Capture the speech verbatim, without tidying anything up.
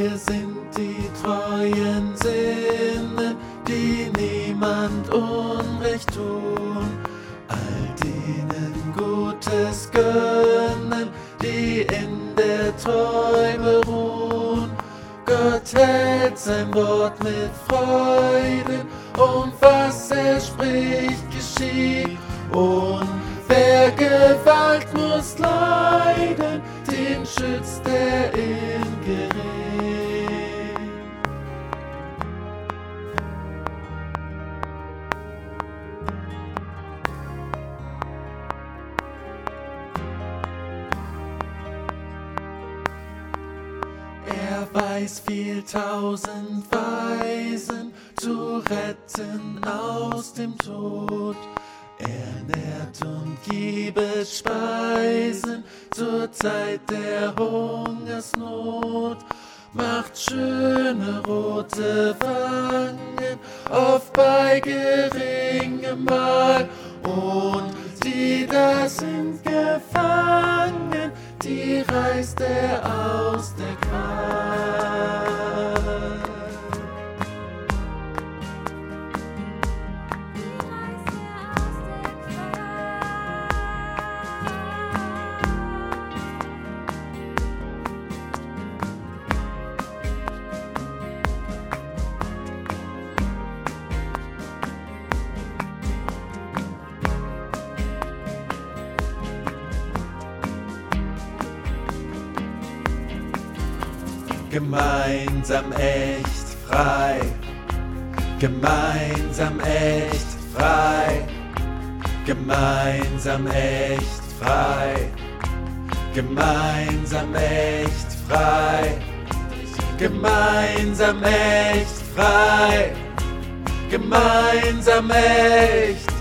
Wir sind die treuen Sinne, die niemand Unrecht tun, all denen Gutes gönnen, die in der Treu beruhen. Gott hält sein Wort mit Freuden, und was er spricht, geschieht. Und wer Gewalt muss leiden, den schützt er im Gericht. Er weiß viel tausend Weisen zu retten aus dem Tod. Er nährt und gibet Speisen zur Zeit der Hungersnot. Macht schöne rote Wangen oft bei geringem Mahl. Und die da sind gefangen, die reißt er aus der Qual. Gemeinsam echt frei, gemeinsam echt frei, gemeinsam echt frei, gemeinsam echt frei, gemeinsam echt frei, gemeinsam echt